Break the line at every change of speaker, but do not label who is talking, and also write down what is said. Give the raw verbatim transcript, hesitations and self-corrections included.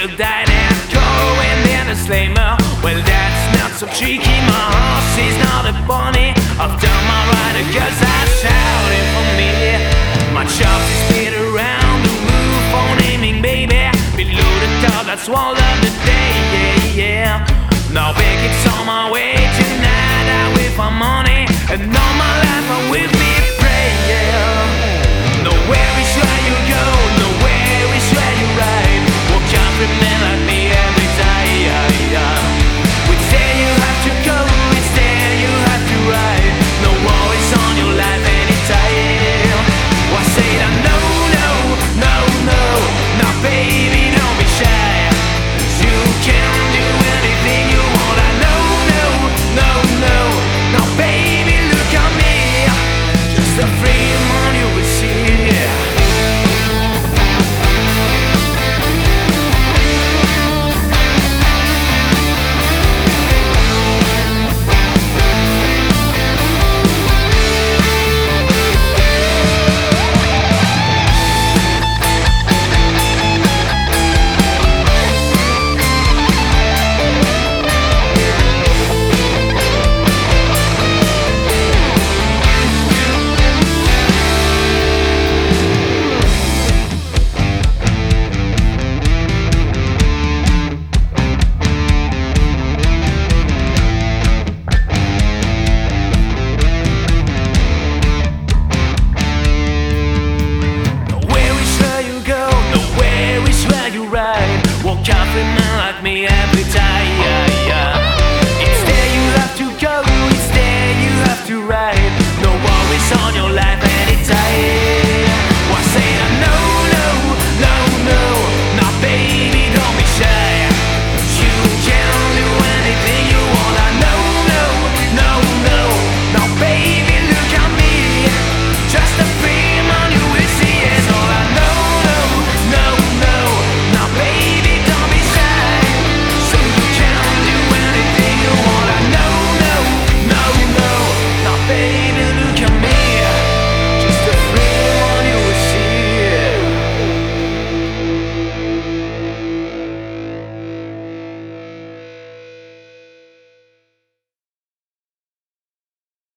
till died and going then a slammer. Well, that's not so tricky. My horse is not a pony. I've done my rider cause I shouted for me. My chops is spit around the roof on aiming, baby. Below the top, that's all of the day, yeah, yeah. Now back it's on my way tonight. I wait for money.